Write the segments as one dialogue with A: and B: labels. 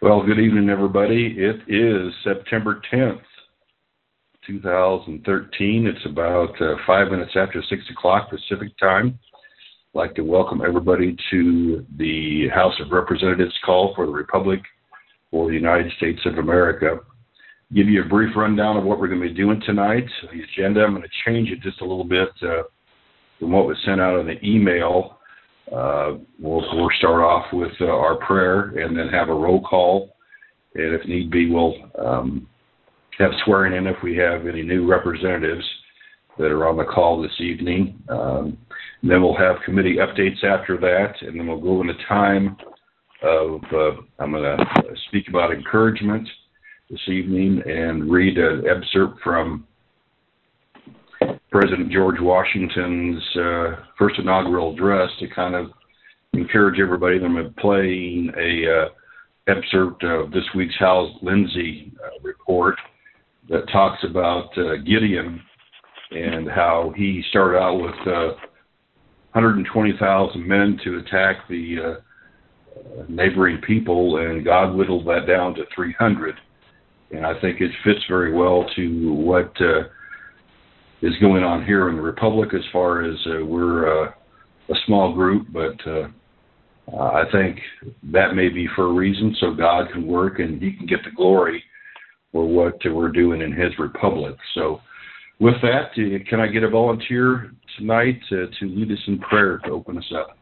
A: Well, good evening, everybody. It is September 10th, 2013. It's about 5 minutes after 6 o'clock Pacific time. I'd like to welcome everybody to the House of Representatives call for the Republic for the United States of America. Give you a brief rundown of what we're going to be doing tonight. The agenda, I'm going to change it just a little bit from what was sent out in the email. We'll start off with our prayer and then have a roll call. And if need be, we'll have swearing in if we have any new representatives that are on the call this evening. Then we'll have committee updates after that, and then we'll go into time of, I'm going to speak about encouragement this evening and read an excerpt from President George Washington's first inaugural address to kind of encourage everybody. I'm going to be playing a excerpt of this week's Hal Lindsey report that talks about Gideon and how he started out with 120,000 men to attack the neighboring people, and God whittled that down to 300. And I think it fits very well to what is going on here in the Republic as far as we're a small group, but I think that may be for a reason so God can work and he can get the glory for what we're doing in his Republic. So with that, can I get a volunteer tonight to lead us in prayer to open us up?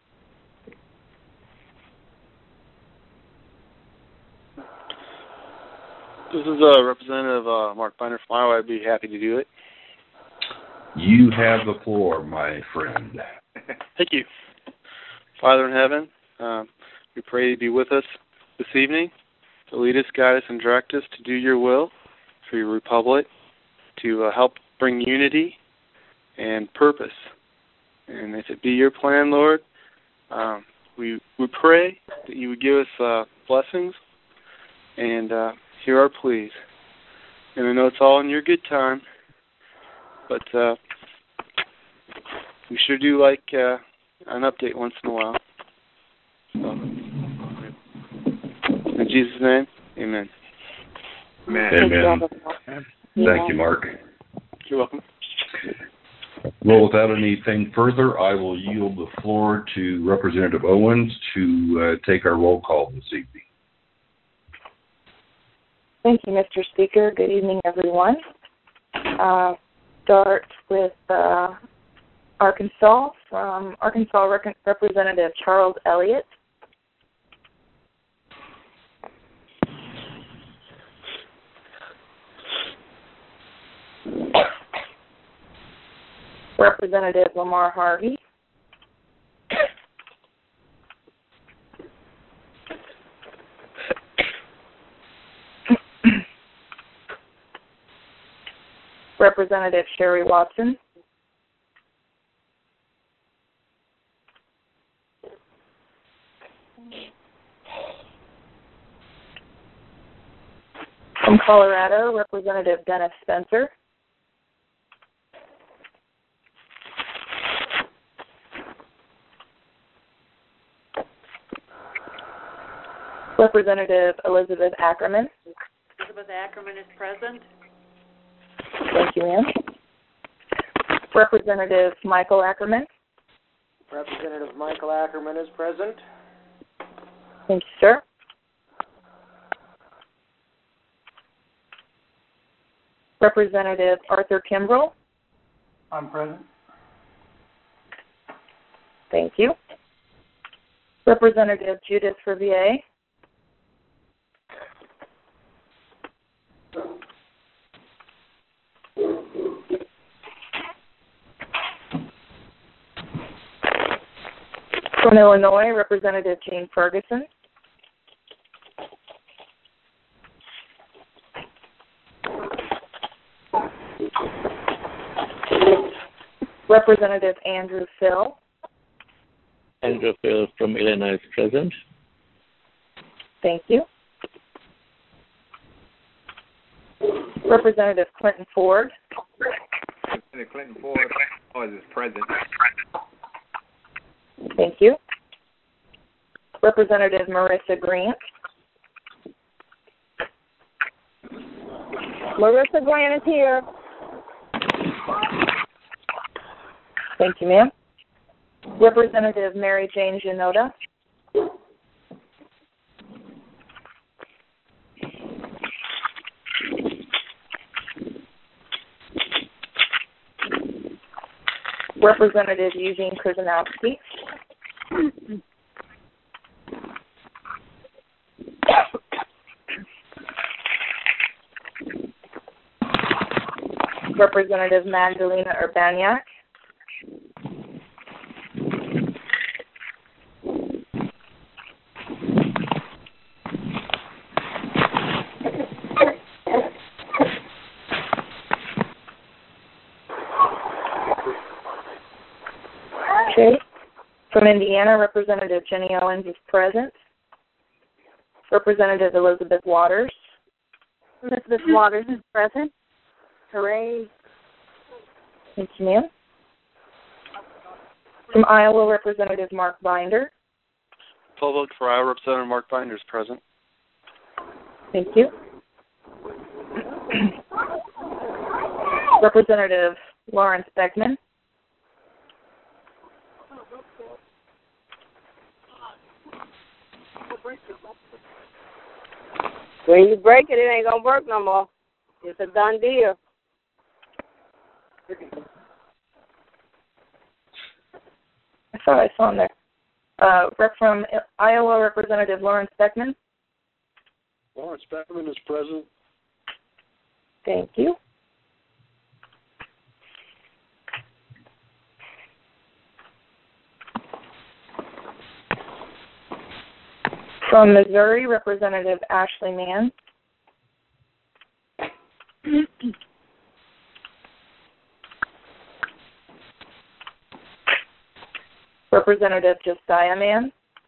B: This is Representative Mark Binder from Iowa. I'd be happy to do it.
A: You have the floor, my friend.
B: Thank you. Father in heaven, we pray you be with us this evening to lead us, guide us, and direct us to do your will for your Republic, to help bring unity and purpose. And if it be your plan, Lord, we pray that you would give us blessings and hear our pleas. And I know it's all in your good time, but we sure do like an update once in a while. So, in Jesus' name, amen.
A: Amen. Amen. Thank you, Mark.
B: You're welcome.
A: Well, without anything further, I will yield the floor to Representative Owens to take our roll call this evening.
C: Thank you, Mr. Speaker. Good evening, everyone. Start with Arkansas, from Arkansas Representative Charles Elliott. Representative Lamar Harvey. Representative Sherry Watson. From Colorado, Representative Dennis Spencer. Representative Elizabeth Ackerman.
D: Elizabeth Ackerman is present.
C: Thank you, ma'am. Representative Michael Ackerman.
E: Representative Michael Ackerman is present.
C: Thank you, sir. Representative Arthur Kimbrell.
E: I'm present.
C: Thank you. Representative Judith Riviere. From Illinois, Representative Jane Ferguson. Representative Andrew Phil.
F: Andrew Phil from Illinois is present.
C: Thank you. Representative Clinton Ford.
G: Representative Clinton Ford is present.
C: Thank you. Representative Marissa Grant.
H: Marissa Grant is here.
C: Thank you, ma'am. Representative Mary Jane Janota. Representative Eugene Kuzanowski. Representative Magdalena Urbaniak. Okay. From Indiana, Representative Jenny Owens is present. Representative Elizabeth Waters.
H: Elizabeth Waters is present. Hooray.
C: Thank you, ma'am. From Iowa, Representative Mark Binder.
B: Full vote for Iowa. Representative Mark Binder is present.
C: Thank you. Representative Lawrence Beckman.
H: When you break it, it ain't going to work no more. It's a done deal.
C: I thought I saw him there. From Iowa, Representative Lawrence Beckman.
I: Lawrence Beckman is present.
C: Thank you. From Missouri, Representative Ashley Mann. Representative Josiah Mann.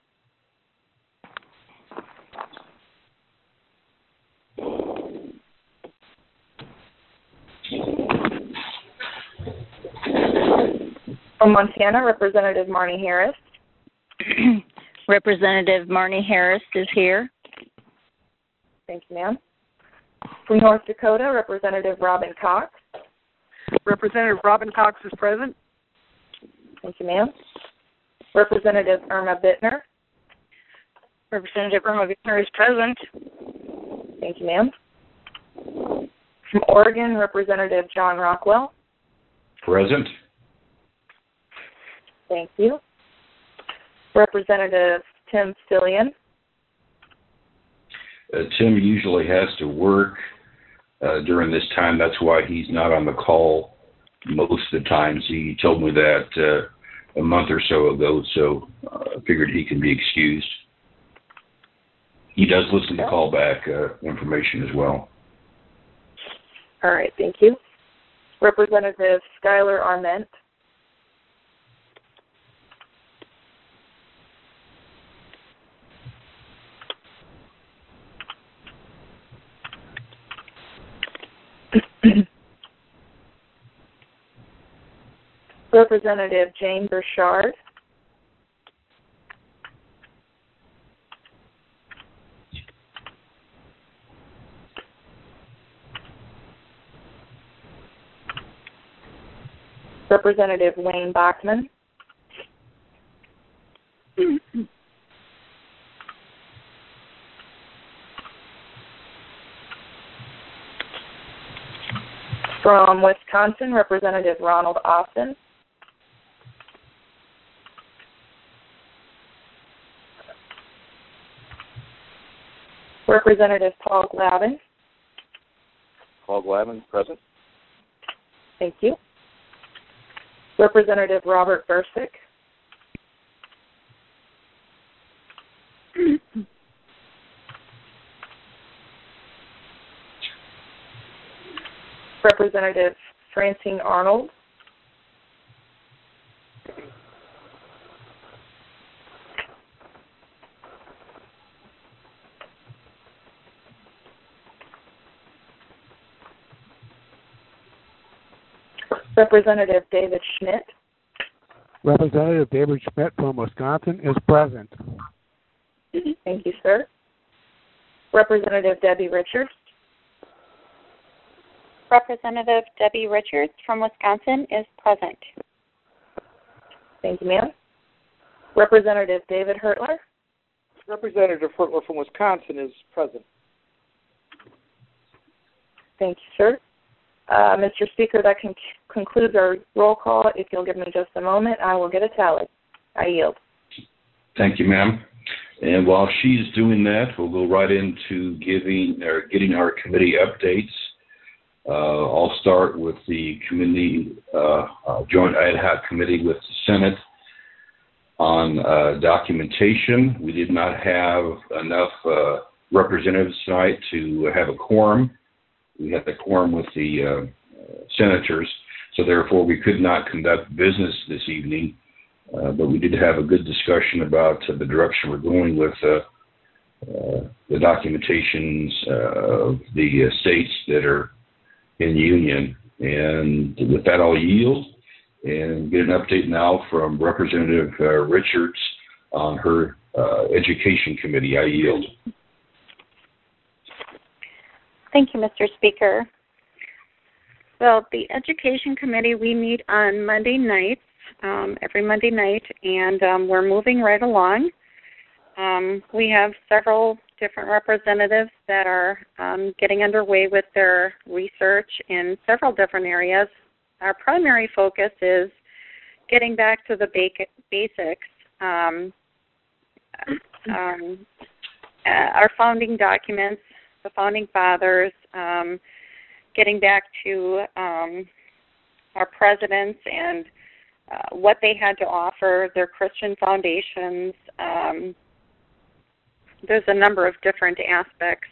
C: From Montana, Representative Marnie Harris.
J: Representative Marnie Harris is here.
C: Thank you, ma'am. From North Dakota, Representative Robin Cox.
K: Representative Robin Cox is present.
C: Thank you, ma'am. Representative Irma Bittner.
J: Representative Irma Bittner is present.
C: Thank you, ma'am. From Oregon, Representative John Rockwell.
A: Present.
C: Thank you. Representative Tim Stillian.
A: Tim usually has to work during this time. That's why he's not on the call most of the times. He told me that a month or so ago, so I figured he can be excused. He does listen to callback information as well.
C: All right, thank you. Representative Skylar Arment. Representative Jane Burchard. Representative Wayne Bachman. From Wisconsin, Representative Ronald Austin. Representative Paul Glavin.
I: Paul Glavin, present.
C: Thank you. Representative Robert Bursick. Representative Francine Arnold. Representative David Schmidt.
L: Representative David Schmidt from Wisconsin is present.
C: Thank you, sir. Representative Debbie Richards.
J: Representative Debbie Richards from Wisconsin is present.
C: Thank you, ma'am. Representative David Hertler.
E: Representative Hertler from Wisconsin is present.
C: Thank you, sir. Mr. Speaker, that concludes our roll call. If you'll give me just a moment, I will get a tally. I yield.
A: Thank you, ma'am. And while she's doing that, we'll go right into getting our committee updates. I'll start with the committee, joint ad hoc committee with the Senate on documentation. We did not have enough representatives tonight to have a quorum. We had the quorum with the senators, so therefore we could not conduct business this evening. But we did have a good discussion about the direction we're going with the documentations of the states that are in union. And with that, I'll yield and get an update now from Representative Richards on her Education Committee. I yield.
J: Thank you, Mr. Speaker. Well, the Education Committee, we meet on Monday nights, every Monday night, and we're moving right along. We have several different representatives that are getting underway with their research in several different areas. Our primary focus is getting back to the basics. Our founding documents, the Founding Fathers, getting back to our presidents and what they had to offer, their Christian foundations. There's a number of different aspects.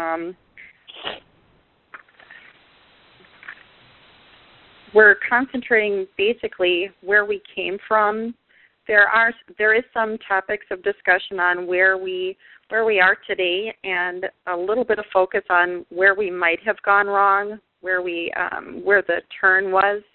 J: We're concentrating basically where we came from. There is some topics of discussion on where we are today, and a little bit of focus on where we might have gone wrong, where the turn was.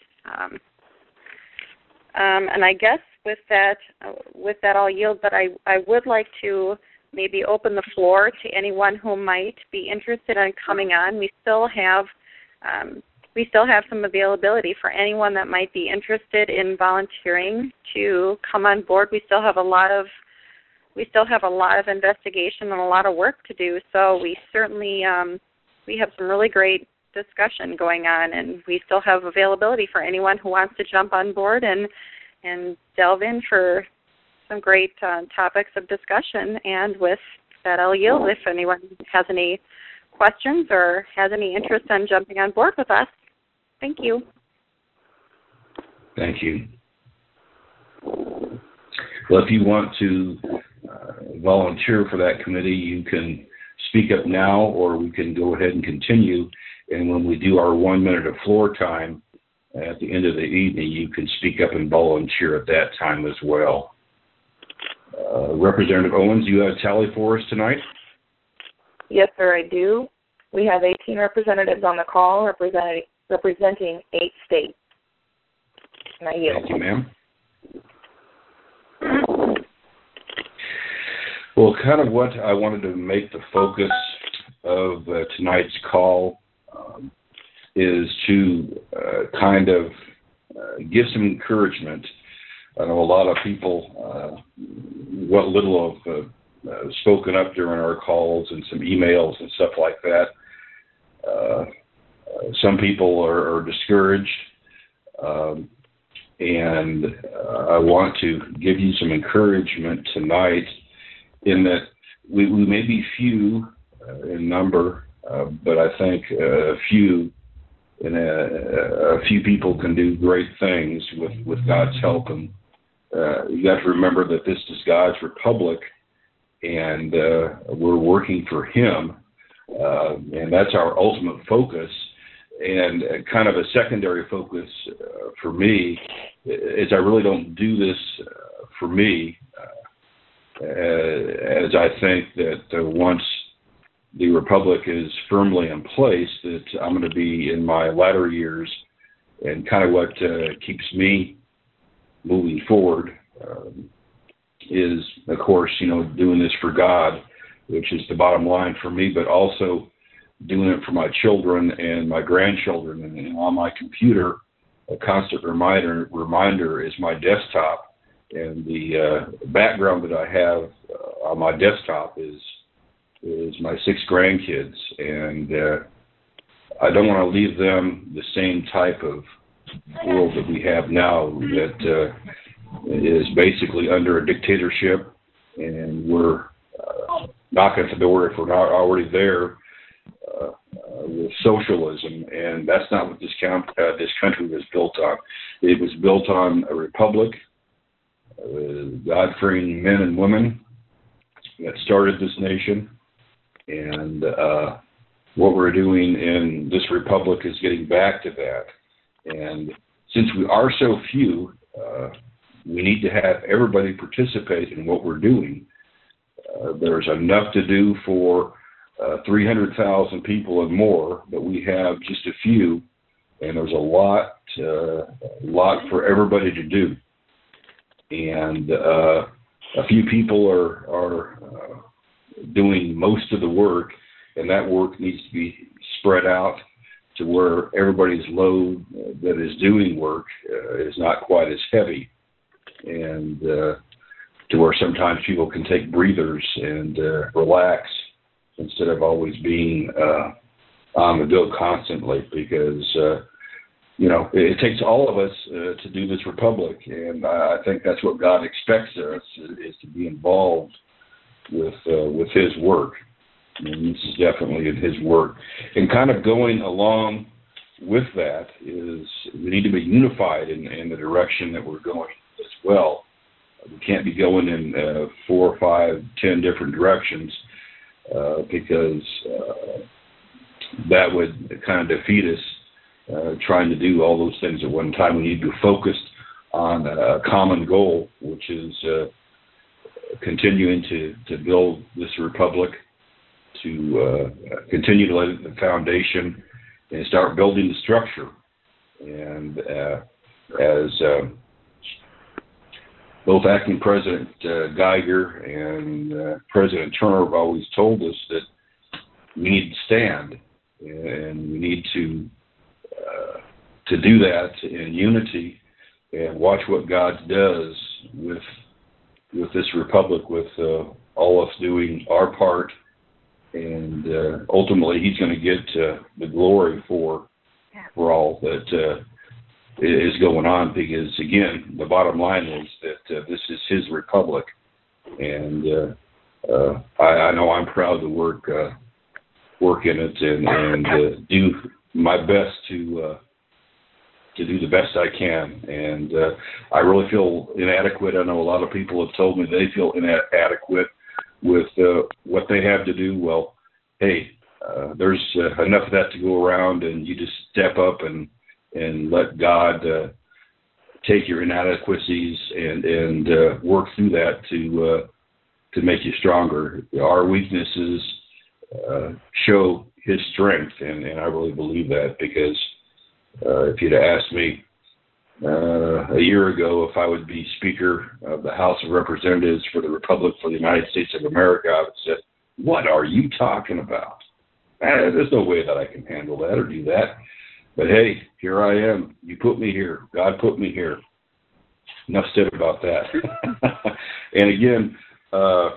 J: And I guess with that I'll yield. But I would like to maybe open the floor to anyone who might be interested in coming on. We still have some availability for anyone that might be interested in volunteering to come on board. We still have a lot of investigation and a lot of work to do. So we certainly we have some really great discussion going on, and we still have availability for anyone who wants to jump on board and delve in for some great topics of discussion. And with that, I'll yield if anyone has any questions or has any interest in jumping on board with us. Thank you.
A: Thank you. Well, if you want to volunteer for that committee, you can speak up now, or we can go ahead and continue. And when we do our 1 minute of floor time at the end of the evening, you can speak up and volunteer at that time as well. Representative Owens, you have a tally for us tonight?
C: Yes, sir, I do. We have 18 representatives on the call representing 8 states. And I yield.
A: Thank you, ma'am. Well, kind of what I wanted to make the focus of tonight's call is to kind of give some encouragement. I know a lot of people, what little have spoken up during our calls and some emails and stuff like that. Some people are discouraged, and I want to give you some encouragement tonight in that we may be few in number, but I think a few people can do great things with God's help. And you got to remember that this is God's republic, and we're working for Him, and that's our ultimate focus. And kind of a secondary focus for me is I really don't do this for me, as I think that once the republic is firmly in place, that I'm going to be in my latter years, and kind of what keeps me moving forward is, of course, doing this for God, which is the bottom line for me, but also doing it for my children and my grandchildren. And on my computer, a constant reminder is my desktop. And the background that I have on my desktop is my 6 grandkids. And I don't want to leave them the same type of world that we have now that is basically under a dictatorship, and we're knocking at the door if we're not already there with socialism, and that's not what this country was built on. It was built on a republic, God-fearing men and women that started this nation, and what we're doing in this republic is getting back to that. And since we are so few, we need to have everybody participate in what we're doing. There's enough to do for 300,000 people and more, but we have just a few, and there's a lot for everybody to do. And a few people are doing most of the work, and that work needs to be spread out to where everybody's load that is doing work is not quite as heavy, and to where sometimes people can take breathers and relax instead of always being on the go constantly, because it takes all of us to do this republic, and I think that's what God expects us, is to be involved with His work. And this is definitely in His work. And kind of going along with that is we need to be unified in the direction that we're going as well. We can't be going in 4, 5, 10 different directions because that would kind of defeat us trying to do all those things at one time. We need to be focused on a common goal, which is continuing to build this republic, to continue to lay the foundation and start building the structure. And as both Acting President Geiger and President Turner have always told us, that we need to stand, and we need to do that in unity and watch what God does with this republic, with all of us doing our part. And ultimately, He's going to get the glory for all that is going on, because, again, the bottom line is that this is His republic, and I know I'm proud to work in it and do my best to do the best I can. And I really feel inadequate. I know a lot of people have told me they feel inadequate with what they have to do. Well, hey, there's enough of that to go around, and you just step up and let God take your inadequacies and work through that to make you stronger. Our weaknesses show His strength, and I really believe that, because if you'd asked me a year ago if I would be Speaker of the House of Representatives for the Republic for the United States of America, I would have said, "What are you talking about? There's no way that I can handle that or do that." But hey, here I am. You put me here. God put me here. Enough said about that. And again, a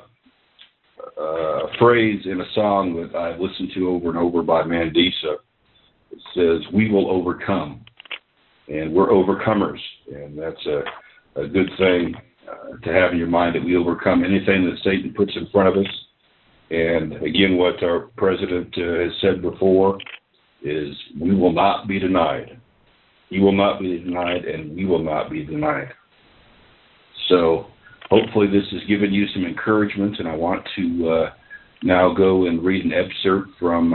A: phrase in a song that I've listened to over and over by Mandisa, it says, "We will overcome." And we're overcomers. And that's a good thing to have in your mind, that we overcome anything that Satan puts in front of us. And again, what our president has said before is, we will not be denied. He will not be denied, and we will not be denied. So hopefully this has given you some encouragement, and I want to now go and read an excerpt from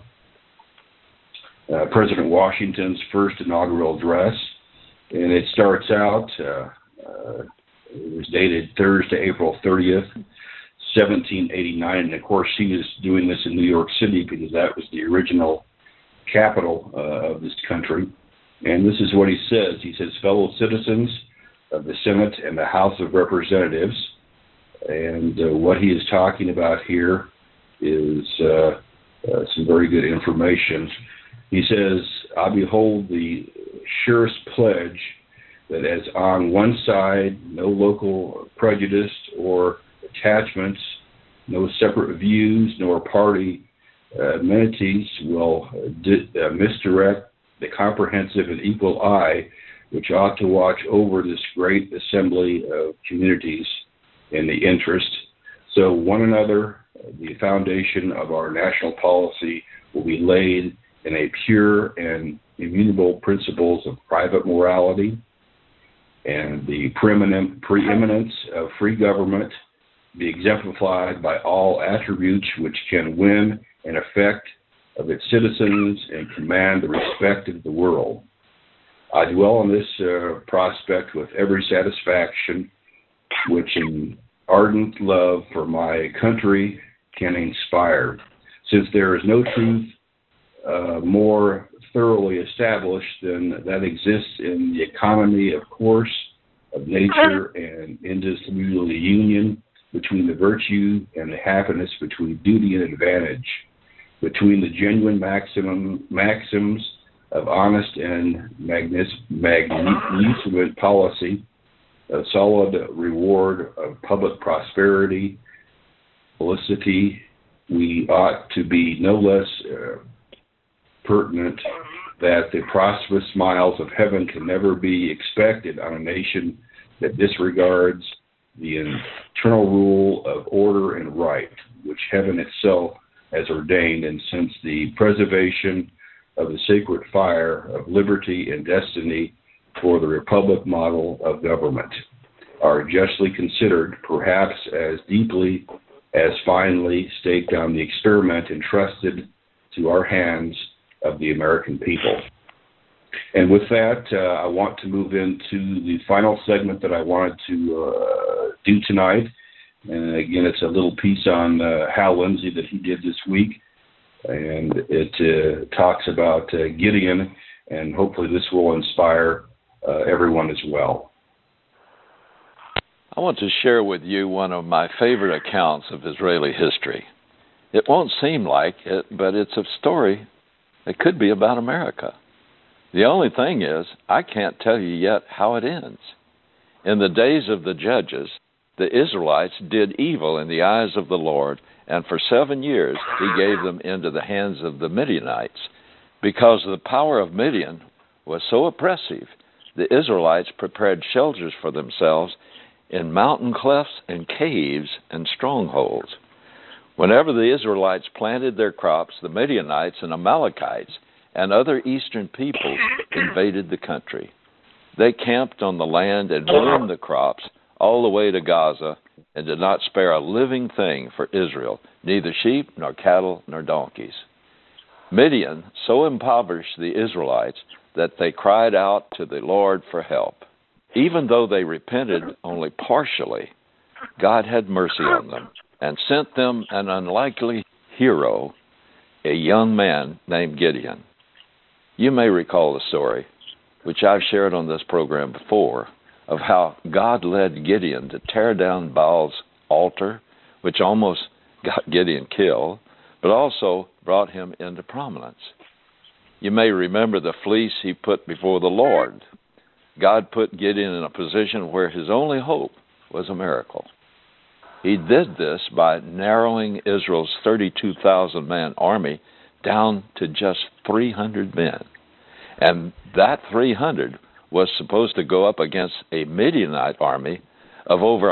A: President Washington's first inaugural address. And it starts out, it was dated Thursday, April 30th, 1789. And of course, he was doing this in New York City, because that was the original capital of this country. And this is what he says. He says, "Fellow citizens of the Senate and the House of Representatives," and what he is talking about here is some very good information. He says, I behold the surest pledge that as on one side, no local prejudice or attachments, no separate views, nor party amenities will misdirect the comprehensive and equal eye which ought to watch over this great assembly of communities in the interest. So one another, the foundation of our national policy will be laid in a pure and immutable principles of private morality and the preeminence of free government be exemplified by all attributes which can win an effect of its citizens and command the respect of the world. I dwell on this prospect with every satisfaction which an ardent love for my country can inspire, since there is no truth more thoroughly established than that exists in the economy of course of nature and indissoluble union between the virtue and the happiness, between duty and advantage, between the genuine maxims of honest and magnificent policy, a solid reward of public prosperity, felicity. We ought to be no less pertinent that the prosperous smiles of heaven can never be expected on a nation that disregards the eternal rule of order and right, which heaven itself has ordained, and since the preservation of the sacred fire of liberty and destiny for the republic model of government are justly considered, perhaps as deeply as finally staked on the experiment entrusted to our hands of the American people. And with that, I want to move into the final segment that I wanted to do tonight. And again, it's a little piece on Hal Lindsey that he did this week. And it talks about Gideon, and hopefully this will inspire everyone as well.
M: I want to share with you one of my favorite accounts of Israeli history. It won't seem like it, but it's a story that could be about America. The only thing is, I can't tell you yet how it ends. In the days of the judges, the Israelites did evil in the eyes of the Lord, and for 7 years he gave them into the hands of the Midianites. Because the power of Midian was so oppressive, the Israelites prepared shelters for themselves in mountain clefts and caves and strongholds. Whenever the Israelites planted their crops, the Midianites and Amalekites and other eastern peoples invaded the country. They camped on the land and ruined the crops all the way to Gaza and did not spare a living thing for Israel, neither sheep nor cattle nor donkeys. Midian so impoverished the Israelites that they cried out to the Lord for help. Even though they repented only partially, God had mercy on them and sent them an unlikely hero, a young man named Gideon. You may recall the story, which I've shared on this program before, of how God led Gideon to tear down Baal's altar, which almost got Gideon killed, but also brought him into prominence. You may remember the fleece he put before the Lord. God put Gideon in a position where his only hope was a miracle. He did this by narrowing Israel's 32,000-man army down to just 300 men. And that 300 was supposed to go up against a Midianite army of over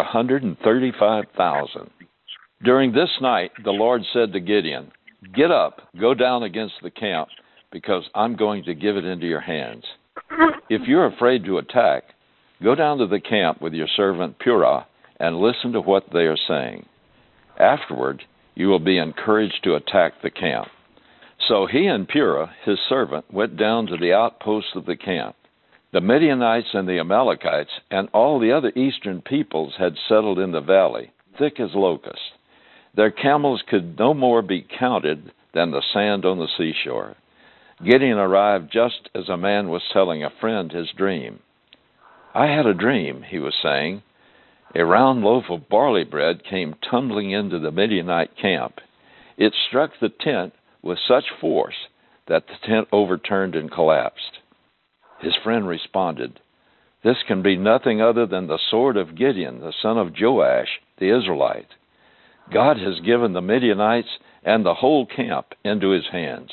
M: 135,000. During this night, the Lord said to Gideon, "Get up, go down against the camp, because I'm going to give it into your hands. If you're afraid to attack, go down to the camp with your servant Purah and listen to what they are saying. Afterward, you will be encouraged to attack the camp." So he and Purah, his servant, went down to the outposts of the camp. The Midianites and the Amalekites and all the other eastern peoples had settled in the valley, thick as locusts. Their camels could no more be counted than the sand on the seashore. Gideon arrived just as a man was telling a friend his dream. "I had a dream," he was saying. "A round loaf of barley bread came tumbling into the Midianite camp. It struck the tent, with such force that the tent overturned and collapsed. His friend responded, "This can be nothing other than the sword of Gideon, the son of Joash, the Israelite. God has given the Midianites and the whole camp into his hands."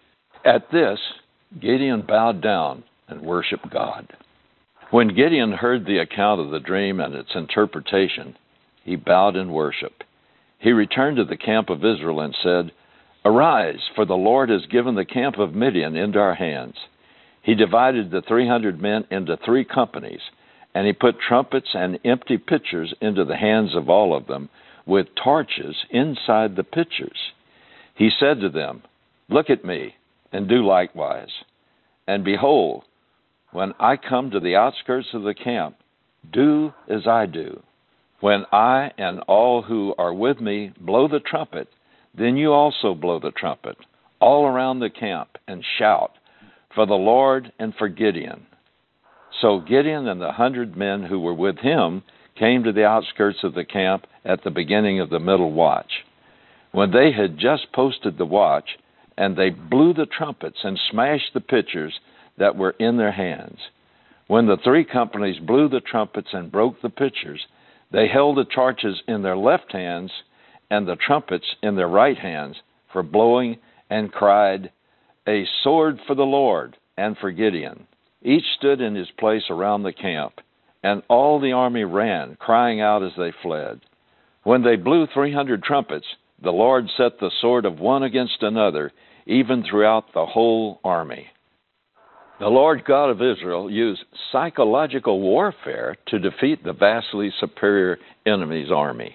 M: At this, Gideon bowed down and worshiped God. When Gideon heard the account of the dream and its interpretation, he bowed in worship. He returned to the camp of Israel and said, "Arise, for the Lord has given the camp of Midian into our hands." He divided the 300 men into 3 companies, and he put trumpets and empty pitchers into the hands of all of them, with torches inside the pitchers. He said to them, "Look at me, and do likewise. And behold, when I come to the outskirts of the camp, do as I do. When I and all who are with me blow the trumpet, then you also blow the trumpet, all around the camp, and shout, for the Lord and for Gideon." So Gideon and the 100 men who were with him came to the outskirts of the camp at the beginning of the middle watch. When they had just posted the watch, and they blew the trumpets and smashed the pitchers that were in their hands. When the 3 companies blew the trumpets and broke the pitchers, they held the torches in their left hands and the trumpets in their right hands for blowing, and cried, "A sword for the Lord and for Gideon." Each stood in his place around the camp, and all the army ran, crying out as they fled. When they blew 300 trumpets, the Lord set the sword of one against another, even throughout the whole army. The Lord God of Israel used psychological warfare to defeat the vastly superior enemy's army.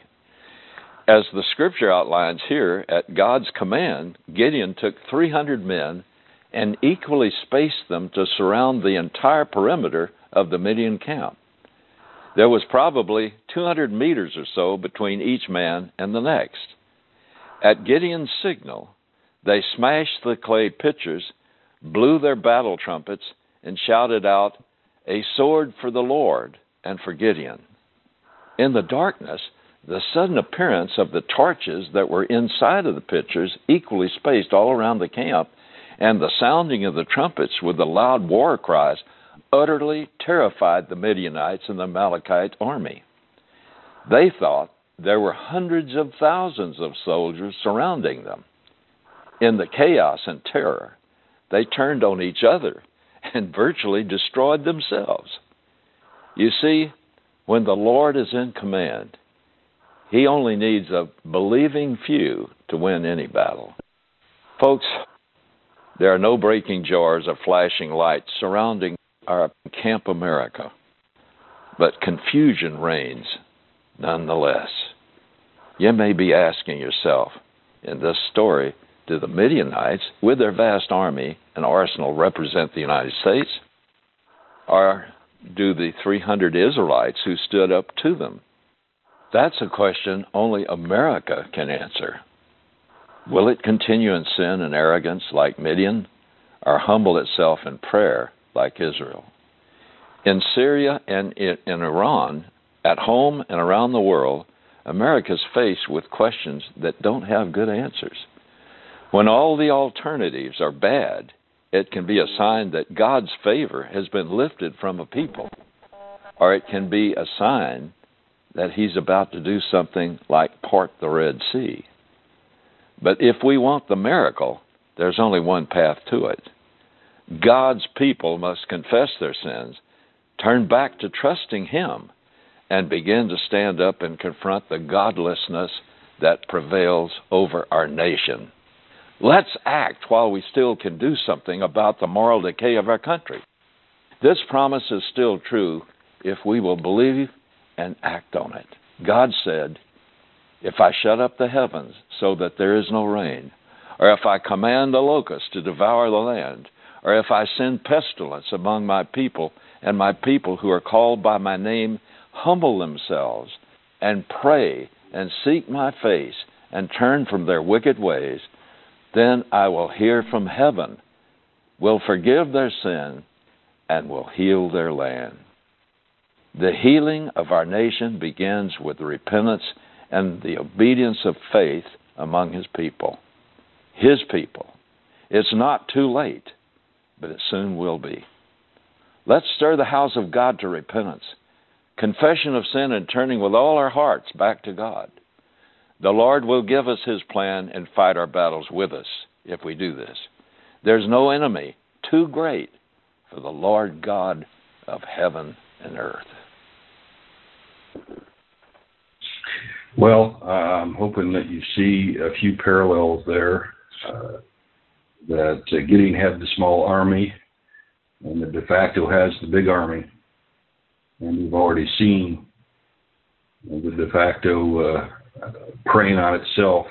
M: As the scripture outlines here, at God's command, Gideon took 300 men and equally spaced them to surround the entire perimeter of the Midian camp. There was probably 200 meters or so between each man and the next. At Gideon's signal, they smashed the clay pitchers, blew their battle trumpets, and shouted out, "A sword for the Lord and for Gideon." In the darkness, the sudden appearance of the torches that were inside of the pitchers, equally spaced all around the camp, and the sounding of the trumpets with the loud war cries, utterly terrified the Midianites and the Amalekite army. They thought there were hundreds of thousands of soldiers surrounding them. In the chaos and terror, they turned on each other and virtually destroyed themselves. You see, when the Lord is in command, He only needs a believing few to win any battle. Folks, there are no breaking jars or flashing lights surrounding our Camp America, but confusion reigns nonetheless. You may be asking yourself, in this story, do the Midianites, with their vast army and arsenal, represent the United States? Or do the 300 Israelites who stood up to them? That's a question only America can answer. Will it continue in sin and arrogance like Midian, or humble itself in prayer like Israel? In Syria and in Iran, at home and around the world, America's faced with questions that don't have good answers. When all the alternatives are bad, it can be a sign that God's favor has been lifted from a people, or it can be a sign that He's about to do something like part the Red Sea. But if we want the miracle, there's only one path to it. God's people must confess their sins, turn back to trusting Him, and begin to stand up and confront the godlessness that prevails over our nation. Let's act while we still can do something about the moral decay of our country. This promise is still true if we will believe and act on it. God said, "If I shut up the heavens so that there is no rain, or if I command the locusts to devour the land, or if I send pestilence among my people, and my people who are called by my name humble themselves and pray and seek my face and turn from their wicked ways, then I will hear from heaven, will forgive their sin, and will heal their land." The healing of our nation begins with repentance and the obedience of faith among His people. His people. It's not too late, but it soon will be. Let's stir the house of God to repentance, confession of sin, and turning with all our hearts back to God. The Lord will give us His plan and fight our battles with us if we do this. There's no enemy too great for the Lord God of heaven and earth.
A: Well, I'm hoping that you see a few parallels there, that Gideon had the small army and the de facto has the big army. And we've already seen the de facto preying on itself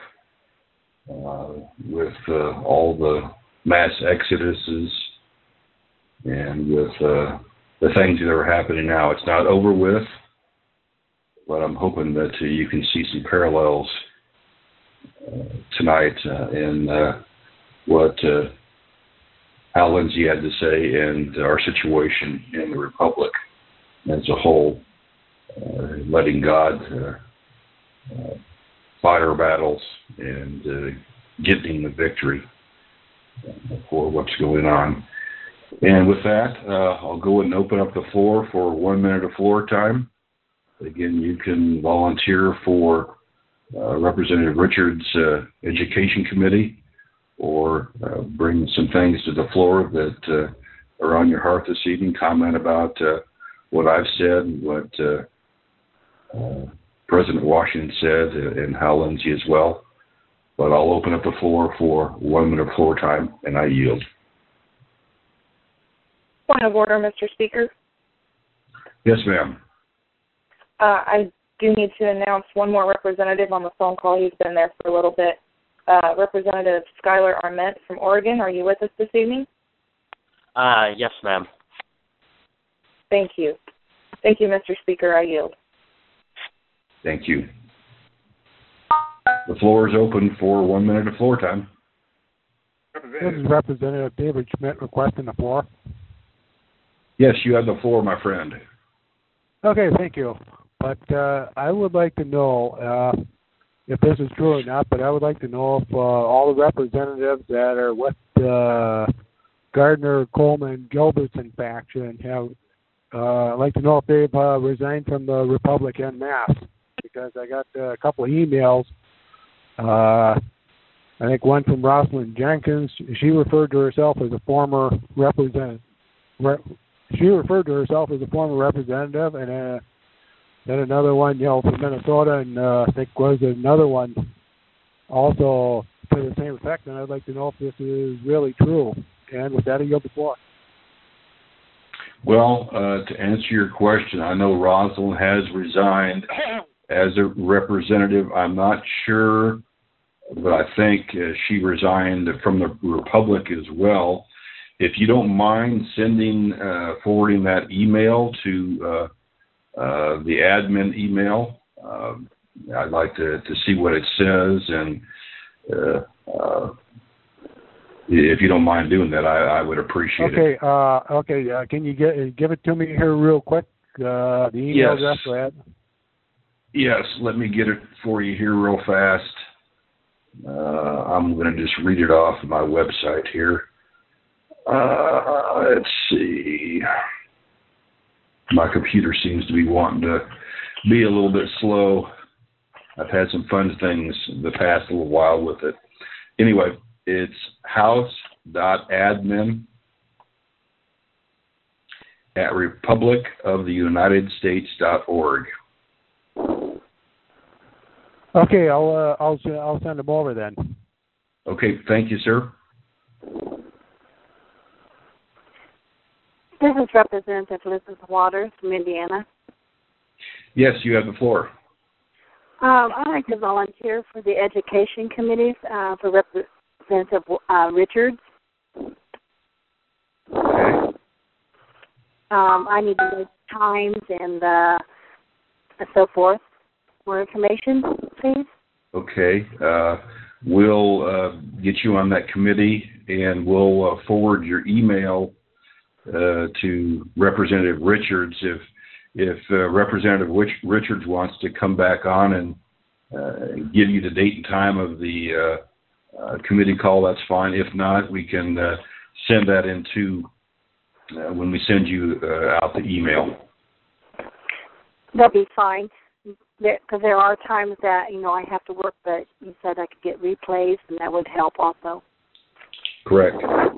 A: with all the mass exoduses and with the things that are happening now. It's not over with, but I'm hoping that you can see some parallels tonight in what Hal Lindsey had to say and our situation in the Republic as a whole, letting God fight our battles and getting the victory for what's going on. And with that, I'll go and open up the floor for 1 minute of floor time. Again, you can volunteer for Representative Richards' Education Committee, or bring some things to the floor that are on your heart this evening. Comment about what I've said, what President Washington said, and Hal Lindsey as well. But I'll open up the floor for 1 minute of floor time, and I yield.
C: Point of order, Mr. Speaker.
A: Yes, ma'am.
C: I do need to announce one more representative on the phone call. He's been there for a little bit. Representative Skylar Arment from Oregon, are you with us this evening?
N: Yes, ma'am.
C: Thank you. Thank you, Mr. Speaker. I yield.
A: Thank you. The floor is open for 1 minute of floor time.
L: This is Representative David Schmidt requesting the floor.
A: Yes, you have the floor, my friend.
L: Okay, thank you. But I would like to know if this is true or not, but I would like to know if all the representatives that are with Gardner, Coleman, Gilbertson faction have, I'd like to know if they've resigned from the Republic en masse, because I got a couple of emails. I think one from Rosalind Jenkins. She referred to herself as a former representative. She referred to herself as a former representative, and then another one, from Minnesota, and I think was another one also to the same effect. And I'd like to know if this is really true. And with that, I yield the floor.
A: Well, to answer your question, I know Rosalind has resigned as a representative. I'm not sure, but I think she resigned from the Republic as well. If you don't mind forwarding that email to the admin email, I'd like to see what it says, and if you don't mind doing that, I would appreciate it.
L: Okay. Can you give it to me here real quick? The email address for that?
A: Yes, let me get it for you here real fast. I'm going to just read it off of my website here. Let's see. My computer seems to be wanting to be a little bit slow. I've had some fun things the past little while with it. Anyway, it's house.admin@republicoftheunitedstates.org.
L: Okay, I'll send them over then.
A: Okay, thank you, sir.
J: This is Representative Elizabeth Waters from Indiana.
A: Yes, you have the floor.
J: I'd like to volunteer for the Education Committee for Representative Richards.
A: Okay.
J: I need to know times and so forth. More information, please.
A: Okay. We'll get you on that committee, and we'll forward your email to Representative Richards if Representative Richards wants to come back on and give you the date and time of the committee call, that's fine. If not, we can send that into when we send you out the email.
H: That'll be fine. Because there are times that, I have to work, but you said I could get replays, and that would help also.
A: Correct.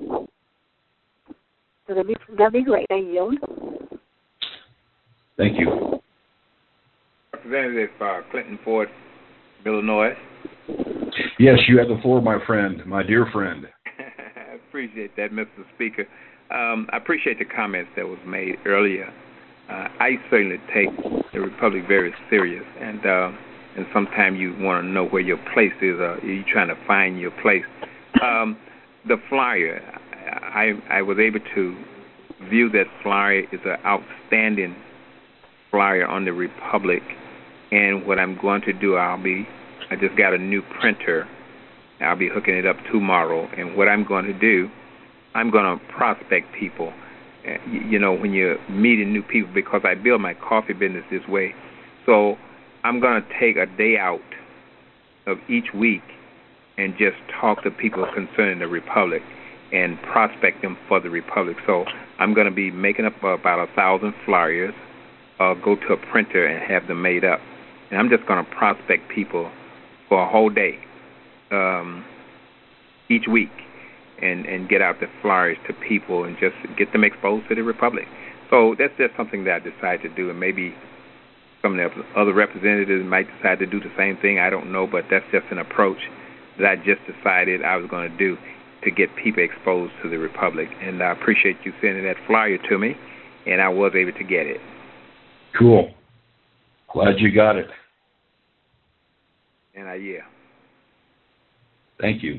H: So that'd be great. I yield.
A: Thank you.
G: Representative Clinton Ford, Illinois.
A: Yes, you have the floor, my friend, my dear friend.
G: I appreciate that, Mr. Speaker. I appreciate the comments that was made earlier. I certainly take the Republic very serious, and sometimes you want to know where your place is, or you're trying to find your place. The flyer, I was able to view that flyer is an outstanding flyer on the Republic, and what I'm going to do, I just got a new printer. I'll be hooking it up tomorrow, and what I'm going to do, I'm going to prospect people. When you're meeting new people, because I build my coffee business this way. So I'm going to take a day out of each week and just talk to people concerning the Republic and prospect them for the Republic. So I'm going to be making up about 1,000 flyers, go to a printer and have them made up. And I'm just going to prospect people for a whole day each week. And get out the flyers to people and just get them exposed to the Republic. So that's just something that I decided to do, and maybe some of the other representatives might decide to do the same thing. I don't know, but that's just an approach that I just decided I was going to do to get people exposed to the Republic. And I appreciate you sending that flyer to me, and I was able to get it.
A: Cool. Glad you got it.
G: And yeah.
A: Thank you.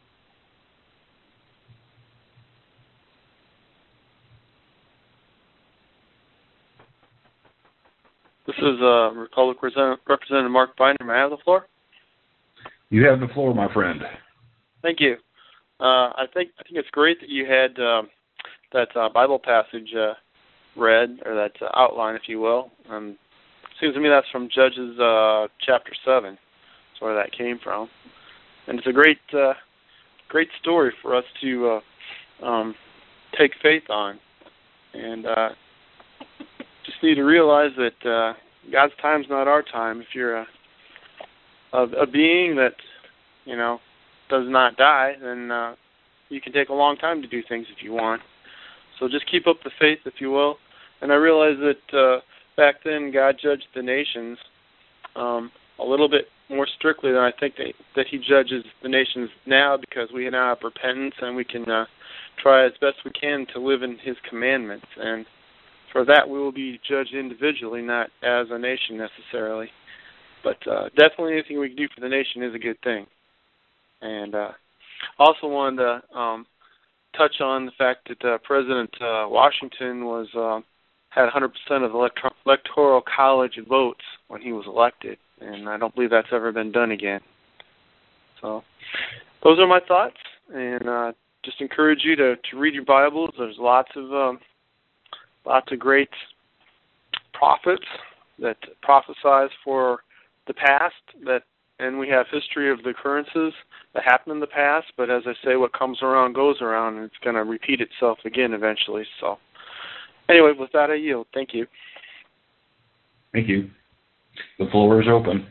B: This is Republic Representative Mark Binder. May I have the floor?
A: You have the floor, my friend.
B: Thank you. I think it's great that you had that Bible passage read, or that outline, if you will. It seems to me that's from Judges chapter 7. That's where that came from, and it's a great story for us to take faith on, and just need to realize that God's time's not our time. If you're a being that does not die, then you can take a long time to do things if you want. So just keep up the faith, if you will. And I realize that back then God judged the nations a little bit more strictly than I think that He judges the nations now, because we now have repentance and we can try as best we can to live in His commandments. And for that, we will be judged individually, not as a nation necessarily. But definitely anything we can do for the nation is a good thing. And also wanted to touch on the fact that President Washington had 100% of the Electoral College votes when he was elected, and I don't believe that's ever been done again. So those are my thoughts, and just encourage you to read your Bibles. There's lots of great prophets that prophesize for the past, and we have history of the occurrences that happened in the past, but as I say, what comes around goes around, and it's going to repeat itself again eventually. So anyway, with that, I yield. Thank you.
A: Thank you. The floor is open.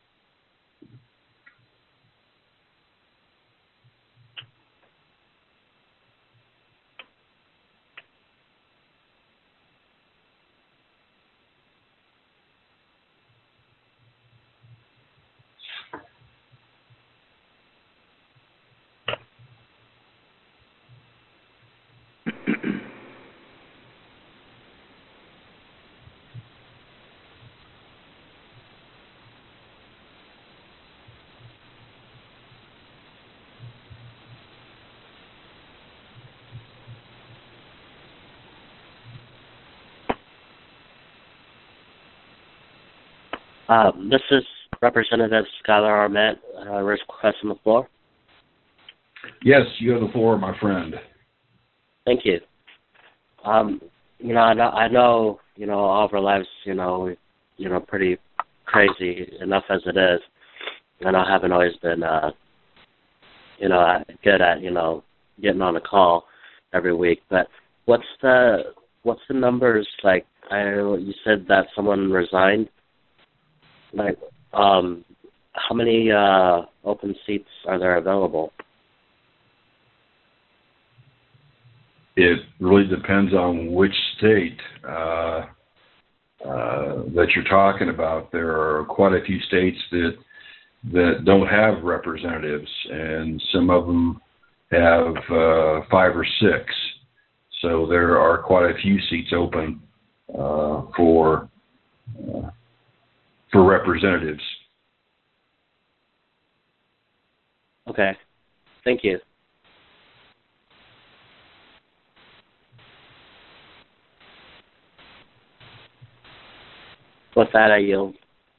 N: This is Representative Skylar Armette. Requesting the floor.
A: Yes, you have the floor, my friend.
N: Thank you. I know, all of our lives, pretty crazy enough as it is. And I haven't always been, good at getting on a call every week. But what's the numbers like? You said that someone resigned. Like, how many open seats are there available?
A: It really depends on which state that you're talking about. There are quite a few states that don't have representatives, and some of them have 5 or 6. So there are quite a few seats open for representatives.
N: Okay. Thank you. With that, I yield.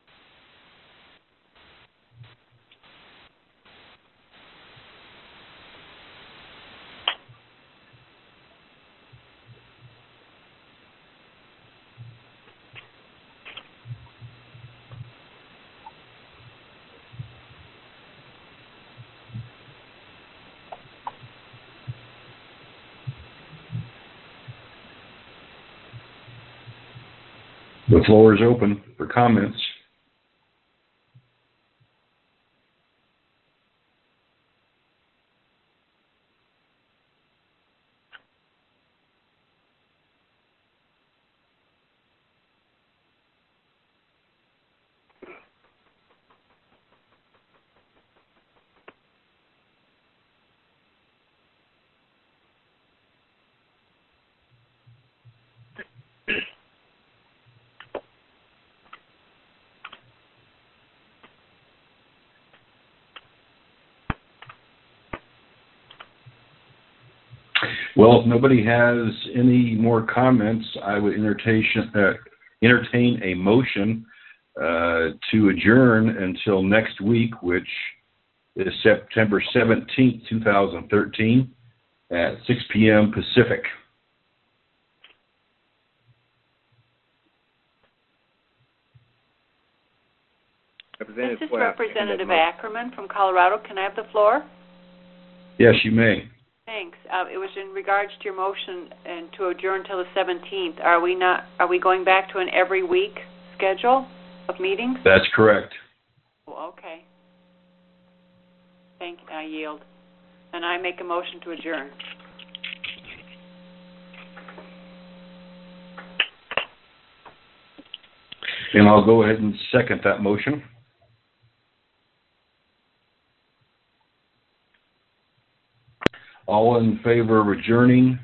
A: The floor is open for comments. Well, if nobody has any more comments, I would entertain a motion to adjourn until next week, which is September 17th, 2013, at 6 p.m. Pacific.
D: This is Representative Ackerman from Colorado. Can I have the floor?
A: Yes, you may.
D: Thanks. It was in regards to your motion and to adjourn till the 17th. Are we going back to an every week schedule of meetings?
A: That's correct.
D: Oh, okay. Thank you. I yield. And I make a motion to adjourn.
A: And I'll go ahead and second that motion. All in favor of adjourning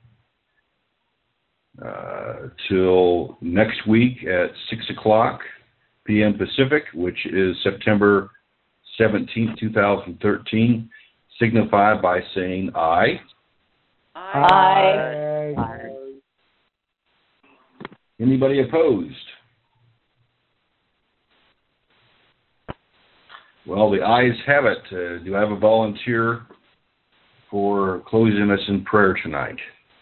A: till next week at 6 o'clock p.m. Pacific, which is September 17th, 2013, signify by saying aye.
D: Aye.
A: Aye. Anybody opposed? Well, the ayes have it. Do I have a volunteer for closing us in prayer tonight?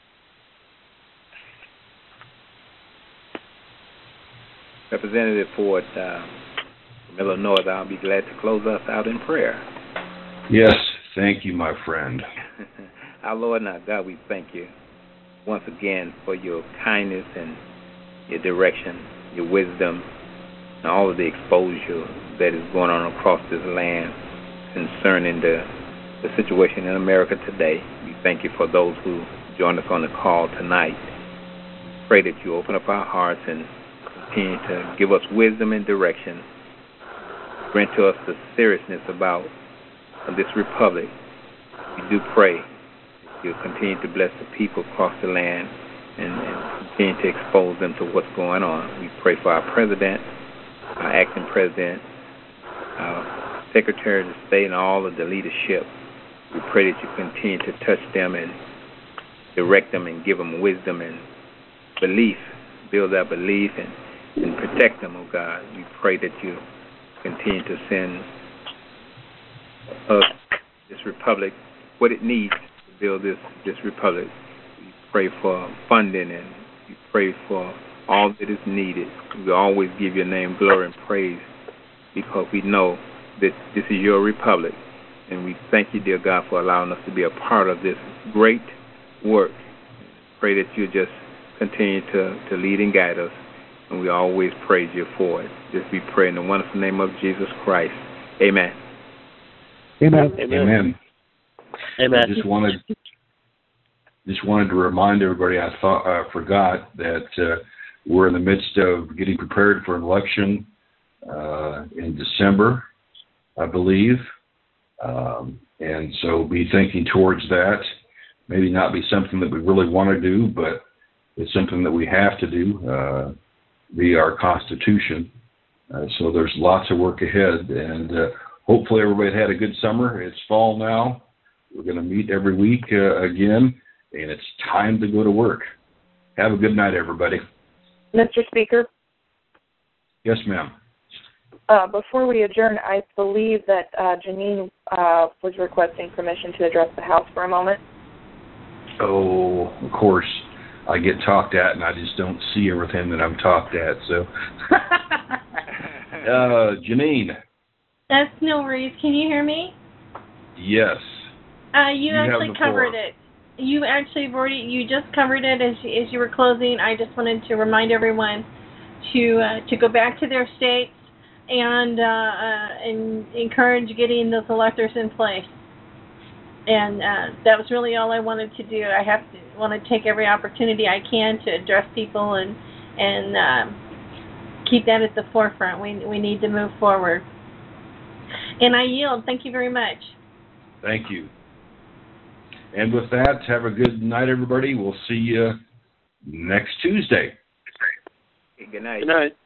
G: Representative Ford from Illinois, I'll be glad to close us out in prayer.
A: Yes, thank you, my friend.
G: Our Lord and our God, we thank you once again for your kindness and your direction, your wisdom, and all of the exposure that is going on across this land concerning the situation in America today. We thank you for those who joined us on the call tonight. Pray that you open up our hearts and continue to give us wisdom and direction. Grant to us the seriousness about this republic. We do pray that you'll continue to bless the people across the land and continue to expose them to what's going on. We pray for our president, our acting president, our secretary of state, and all of the leadership. We pray that you continue to touch them and direct them and give them wisdom and belief, build their belief and protect them, oh God. We pray that you continue to send us, this republic, what it needs to build this republic. We pray for funding and we pray for all that is needed. We always give your name glory and praise because we know that this is your republic And we thank you, dear God, for allowing us to be a part of this great work. Pray that you just continue to lead and guide us, and we always praise you for it. Just we pray in the wonderful name of Jesus Christ. Amen.
L: Amen.
A: Amen.
N: Amen.
A: I just wanted to remind everybody, I forgot that we're in the midst of getting prepared for an election in December, I believe. And so be thinking towards that. Maybe not be something that we really want to do, but it's something that we have to do via our Constitution. So there's lots of work ahead, and hopefully everybody had a good summer. It's fall now. We're going to meet every week again, and it's time to go to work. Have a good night, everybody.
C: Mr. Speaker,
A: Yes, ma'am.
C: before we adjourn, I believe that Janine was requesting permission to address the House for a moment.
A: Oh, of course, I get talked at, and I just don't see everything that I'm talked at. So, Janine.
O: That's no worries. Can you hear me?
A: Yes.
O: You actually covered it. You just covered it as you were closing. I just wanted to remind everyone to go back to their states and encourage getting those electors in place. And that was really all I wanted to do. I want to take every opportunity I can to address people and keep that at the forefront. We need to move forward. And I yield. Thank you very much.
A: Thank you. And with that, have a good night, everybody. We'll see you next Tuesday.
G: Good night.
F: Good night.